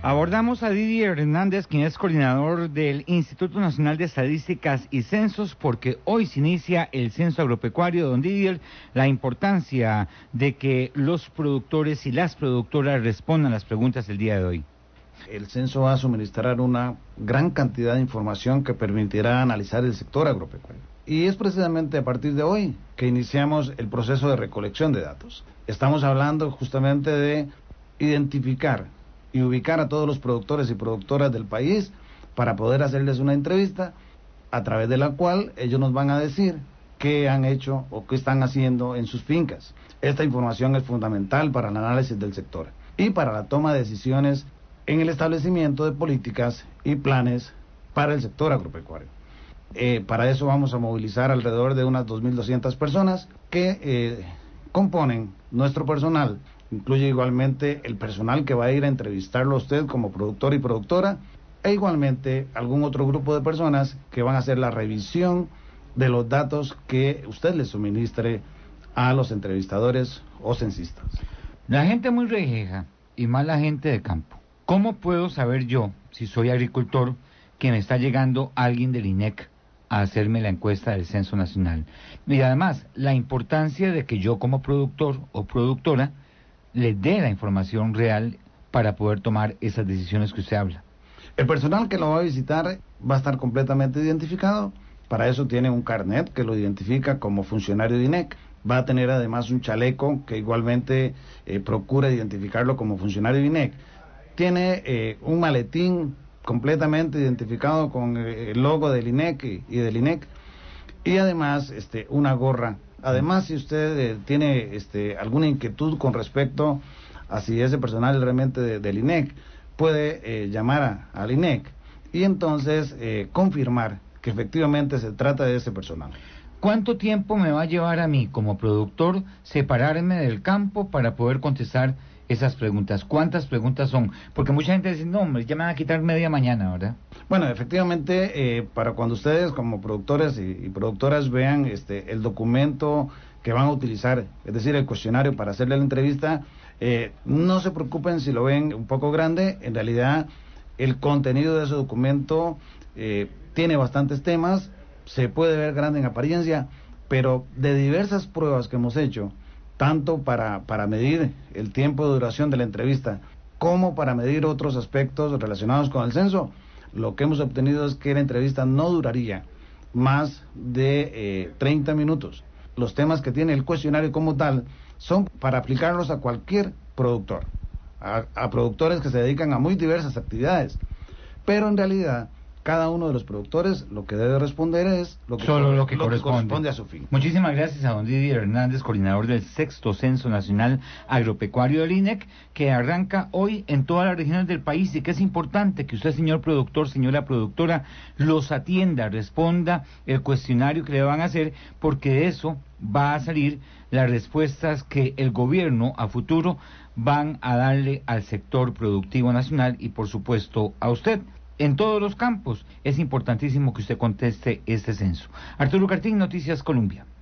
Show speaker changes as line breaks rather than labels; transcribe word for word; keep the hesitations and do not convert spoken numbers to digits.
Abordamos a Didier Hernández, quien es coordinador del Instituto Nacional de Estadísticas y Censos, porque hoy se inicia el censo agropecuario. Don Didier, la importancia de que los productores y las productoras respondan las preguntas el día de hoy.
El censo va a suministrar una gran cantidad de información que permitirá analizar el sector agropecuario. Y es precisamente a partir de hoy que iniciamos el proceso de recolección de datos. Estamos hablando justamente de identificar y ubicar a todos los productores y productoras del país para poder hacerles una entrevista a través de la cual ellos nos van a decir qué han hecho o qué están haciendo en sus fincas. Esta información es fundamental para el análisis del sector y para la toma de decisiones en el establecimiento de políticas y planes para el sector agropecuario. Eh, para eso vamos a movilizar alrededor de unas dos mil doscientas personas que eh, componen nuestro personal. Incluye igualmente el personal que va a ir a entrevistarlo a usted como productor y productora, e igualmente algún otro grupo de personas que van a hacer la revisión de los datos que usted le suministre a los entrevistadores o censistas.
La gente muy rejeja y más la gente de campo. ¿Cómo puedo saber yo, si soy agricultor, que me está llegando alguien del I N E C a hacerme la encuesta del Censo Nacional? Y además, la importancia de que yo como productor o productora le dé la información real para poder tomar esas decisiones que usted habla.
El personal que lo va a visitar va a estar completamente identificado. Para eso tiene un carnet que lo identifica como funcionario de I N E C. Va a tener además un chaleco que igualmente eh, procura identificarlo como funcionario de I N E C. Tiene eh, un maletín completamente identificado con el logo del I N E C y del I N E C. Y además este, una gorra. Además, si usted eh, tiene este, alguna inquietud con respecto a si ese personal realmente de, del I N E C, puede eh, llamar a, al I N E C y entonces eh, confirmar que efectivamente se trata de ese personal.
¿Cuánto tiempo me va a llevar a mí como productor separarme del campo para poder contestar esas preguntas? ¿Cuántas preguntas son? Porque mucha gente dice, no, hombre, ya me van a quitar media mañana, ¿verdad?
Bueno, efectivamente, eh, para cuando ustedes como productores y, y productoras vean este el documento que van a utilizar, es decir, el cuestionario para hacerle la entrevista, eh, no se preocupen si lo ven un poco grande. En realidad, el contenido de ese documento eh, tiene bastantes temas, se puede ver grande en apariencia, pero de diversas pruebas que hemos hecho, tanto para, para medir el tiempo de duración de la entrevista, como para medir otros aspectos relacionados con el censo, lo que hemos obtenido es que la entrevista no duraría más de eh, treinta minutos. Los temas que tiene el cuestionario como tal son para aplicarlos a cualquier productor, a, a productores que se dedican a muy diversas actividades, pero en realidad cada uno de los productores lo que debe responder es lo que,
Solo lo que,
lo
corresponde.
que corresponde a su fin.
Muchísimas gracias a don Didier Hernández, coordinador del sexto Censo Nacional Agropecuario del I N E C, que arranca hoy en todas las regiones del país y que es importante que usted, señor productor, señora productora, los atienda, responda el cuestionario que le van a hacer, porque de eso va a salir las respuestas que el gobierno a futuro van a darle al sector productivo nacional y por supuesto a usted. En todos los campos es importantísimo que usted conteste este censo. Arturo Cartín, Noticias Colombia.